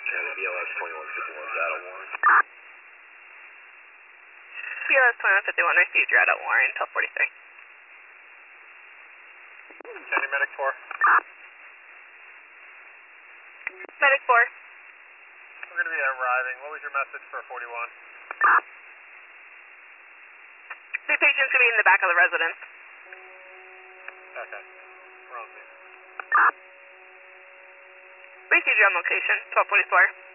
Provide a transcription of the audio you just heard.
And the BLS 2151 data warrant. BLS 2151 received your adult warrant, 1243. Sandy Medic 4. Medic 4. We're going to be arriving. What was your message for 41? The patient's going to be in the back of the residence. Okay. We're on scene. Received your on location, 1244.